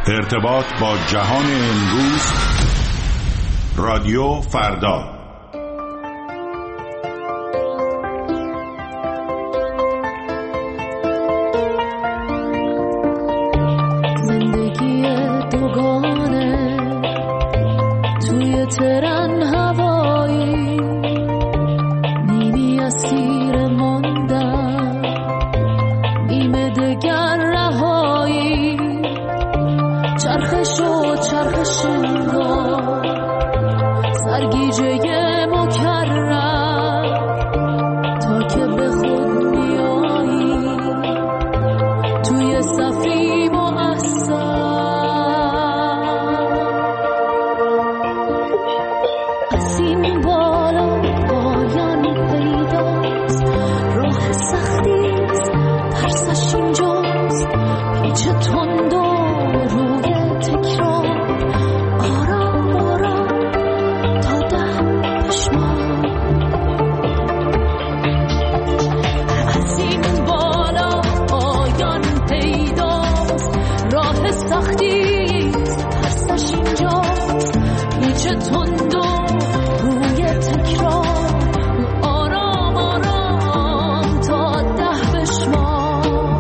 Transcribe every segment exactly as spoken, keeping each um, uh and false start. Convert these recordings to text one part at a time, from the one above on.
ارتباط با جهان امروز. رادیو فردا. زندگی دوگانه توی ترن هوایی، نیمی اسیر ماندن، نیمه دگر رهایی، چرخش و چرخش انگار سرگیجه مکرر، تا که به خود میایی توی صفی مؤثر. از این بالا پایان پیداست، راه سختیست، ترسش اینجاست، پیچ تند و روی تکرار، آرام آرام تا ده پشمان. از این بالا پایان پیداست، راه سختیست، ترسش اینجاست، پیچ تند و روی تکرار، آرام آرام تا ده بشمار.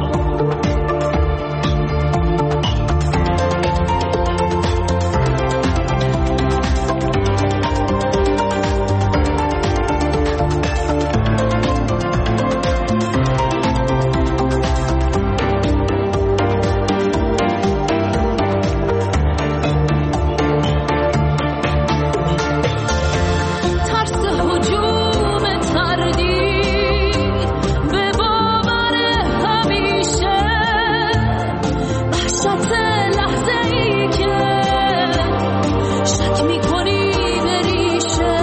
ترس هجوم تردید به باور همیشه، وحشت لحظه ای که شک میکنی به ریشه،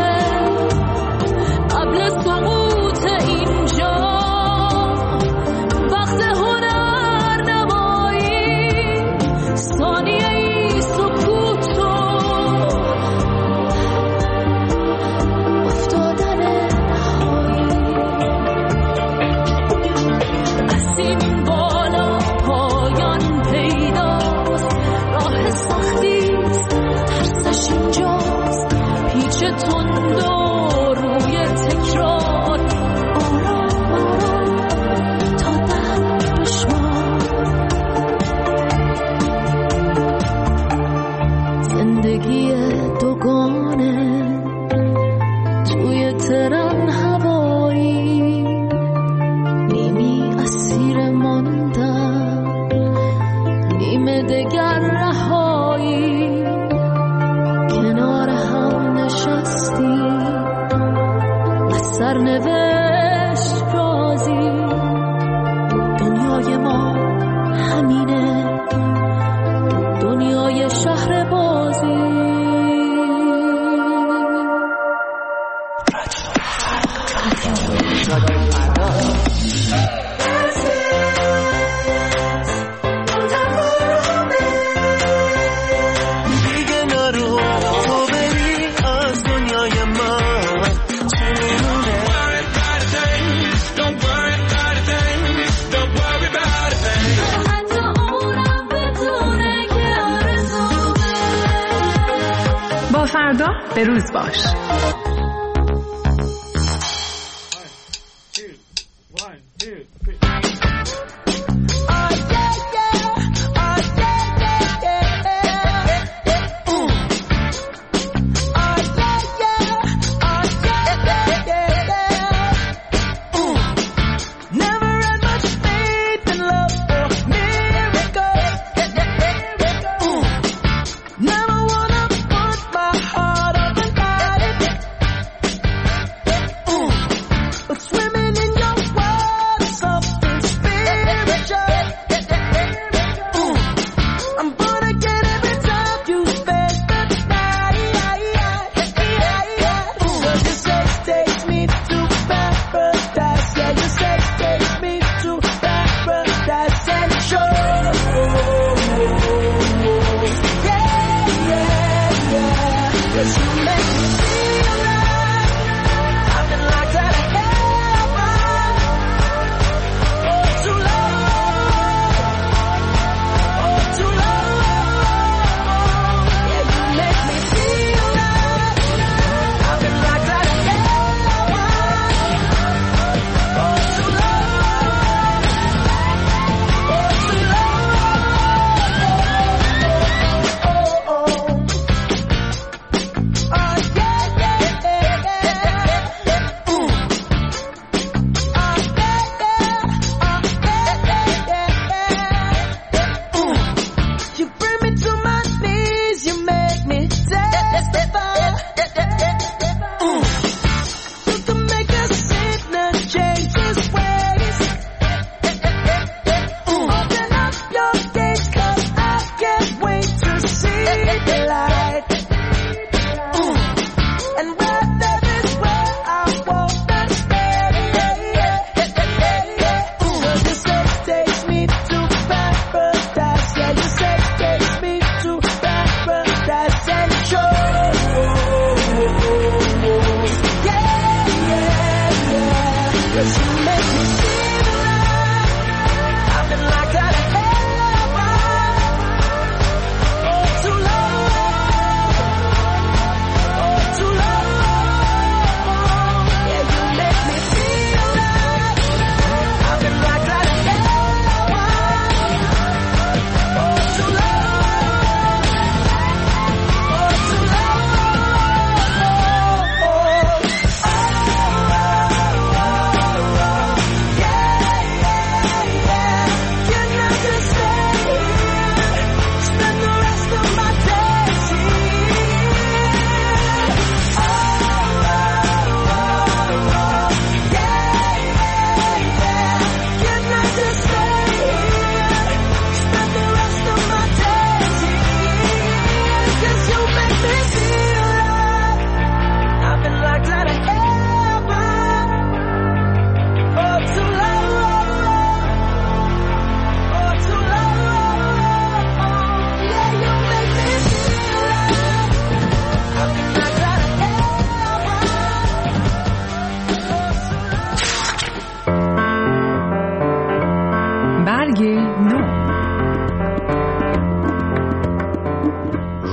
قبل سقوط اینجا وقت هنر نمایی، ثانیه ای سکوت و افتادن نهایی. از این بالا پایان پیداست، راه سختیست، ترسش اینجاست، پیچ تند و روی تکرار، آرام آرام تا ده بشمار. زندگی دوگانه توی ترن هوایی، نیمی اسیر ماندن، نیمه دگر رهایی، کنار هم نشستیم، از سرنوشت راضی، دنیای ما همینه، دنیای شهر بازی. دیگه نرو تو بری از دنیای من، چونه حتی اونم بدونه که آرزومه. با فردا به روز باش. Never wanna put my heart up and hide it.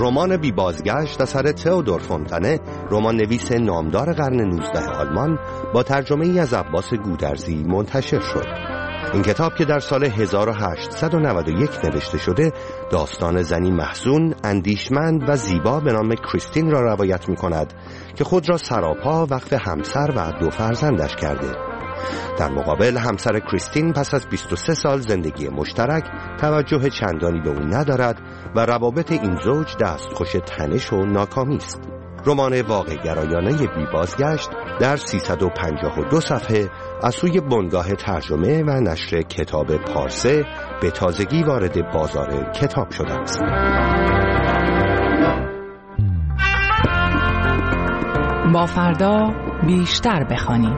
رمان بی بازگشت اثر تئودور فونتانه، رمان نویس نامدار قرن نوزدهم آلمان، با ترجمه ای از عباس گودرزی منتشر شد. این کتاب که در سال هزار و هشتصد و نود و یک نوشته شده، داستان زنی محزون، اندیشمند و زیبا به نام کریستین را روایت می کند که خود را سراپا وقت همسر و دو فرزندش کرده. در مقابل همسر کریستین پس از بیست و سه سال زندگی مشترک توجه چندانی به او ندارد و روابط این زوج دستخوش تنش و ناکامی است. رمان واقع گرایانه بی بازگشت در سیصد و پنجاه و دو صفحه از سوی بنگاه ترجمه و نشر کتاب پارسه به تازگی وارد بازار کتاب شده است. با فردا بیشتر بخوانیم.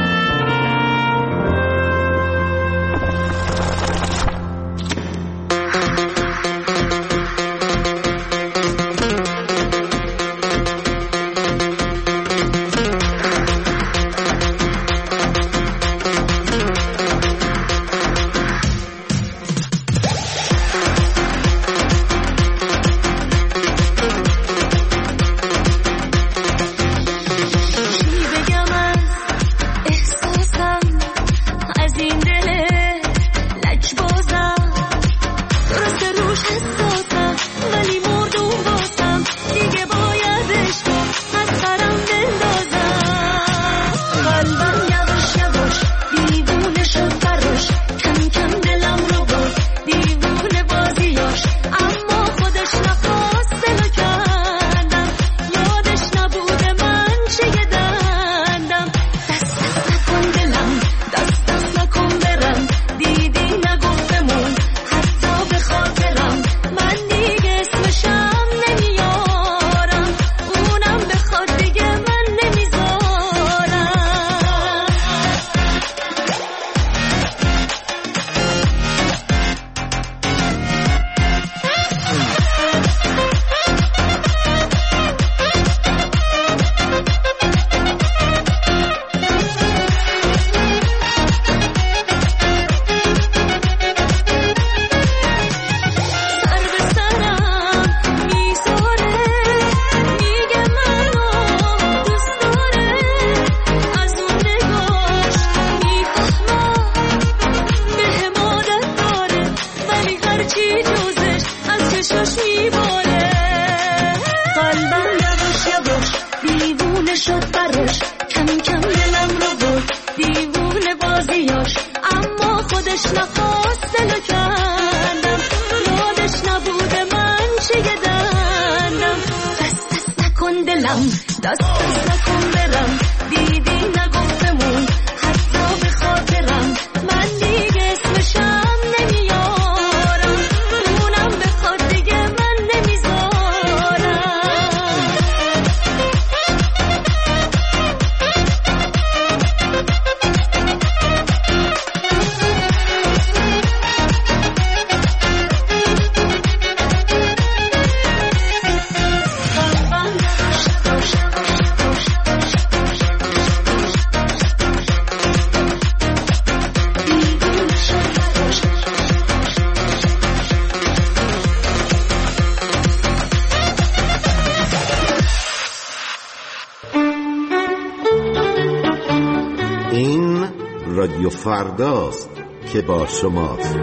رادیو فرداست که با شماست.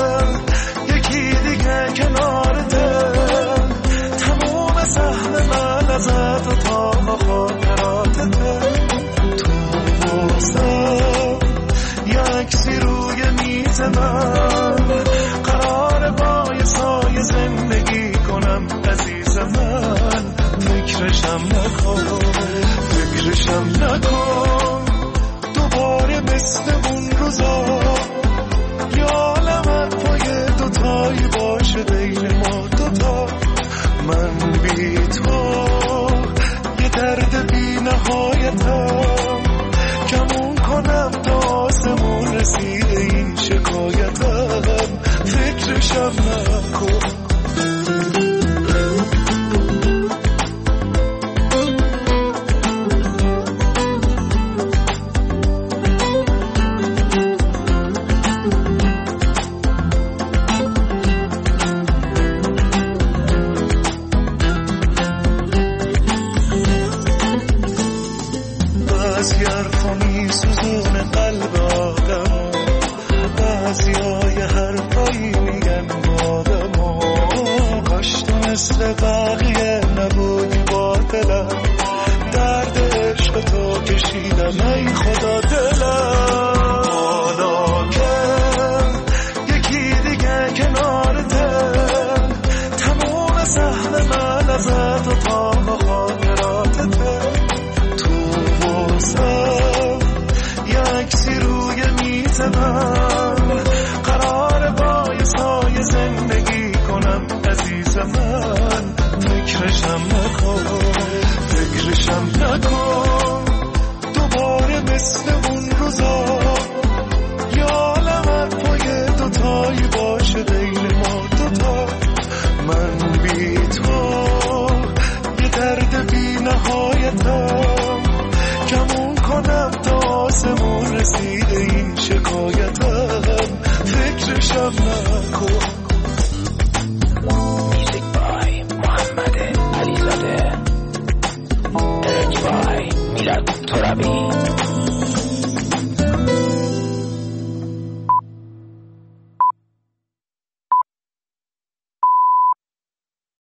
کنارته تموم سهم من خاطراتته تو واسم یکسی روی میز من قرار با یه سایه زندگی کنم عزیز من فکرشم نکن فکرشم نکن دوباره مثل اون روزا یالمت پای دوتایی باشه بین ما دوتا من بی تو یه درد بی نهایتم کمون کنم تا آسمون رسیده این شکایتم فکرشم نکن مثل بقیه نبودی با دلم درد عشق تو کشیدم ای خدا دلم حالا که یکی دیگه کنارته تموم سهم من ازت و تا خاطراتته تو واسم یکسی روی میز من قرار با یه سایه زندگی کنم عزیز من فکرشم نکن فکرشم نکن دوباره مثل اون روزا